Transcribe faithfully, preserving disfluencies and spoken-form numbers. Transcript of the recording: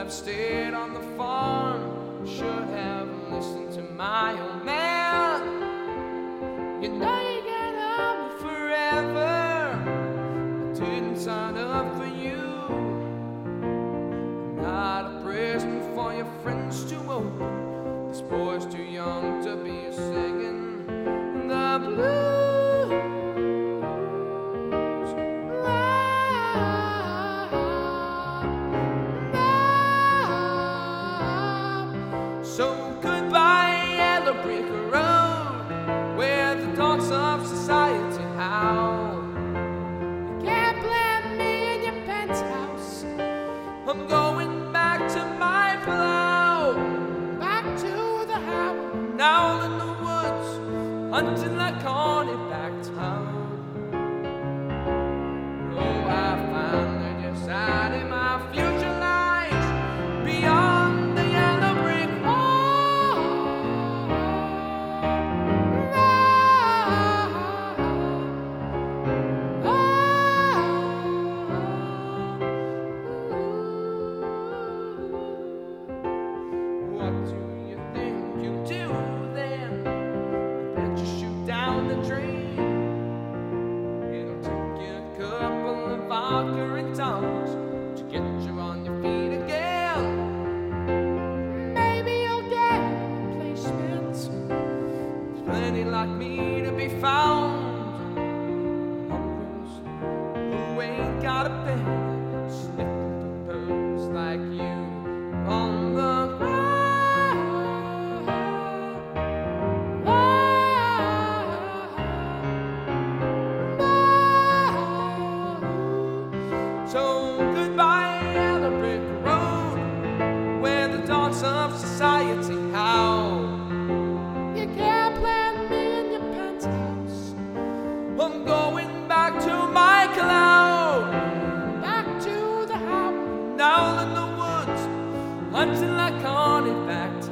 have stayed on the farm, should have listened to my old man. You know you can't have me forever. I didn't sign up for you. I'm not a present for your friends to open. This boy's too young to be singing the blues. So goodbye, yellow brick road, where the thoughts of society howl. You can't plant me in your penthouse. I'm going back to my plow, back to the house, down in the woods, hunting like Connie back town. Oh, I finally decided my future lies beyond the yellow brick road. What do you think you'll do then? I bet you shoot down the drain. It'll take you a couple of vodka and tums to get you on your feet again. Maybe you'll get replacements. There's plenty like me to be found. Mongrels who ain't got a bed, sniffing for birds like you on the ground. So goodbye, yellow brick road, where the thoughts of society howl. You can't plant me in your penthouse. I'm going back to my cloud, back to the house, down in the woods, hunting like Connie back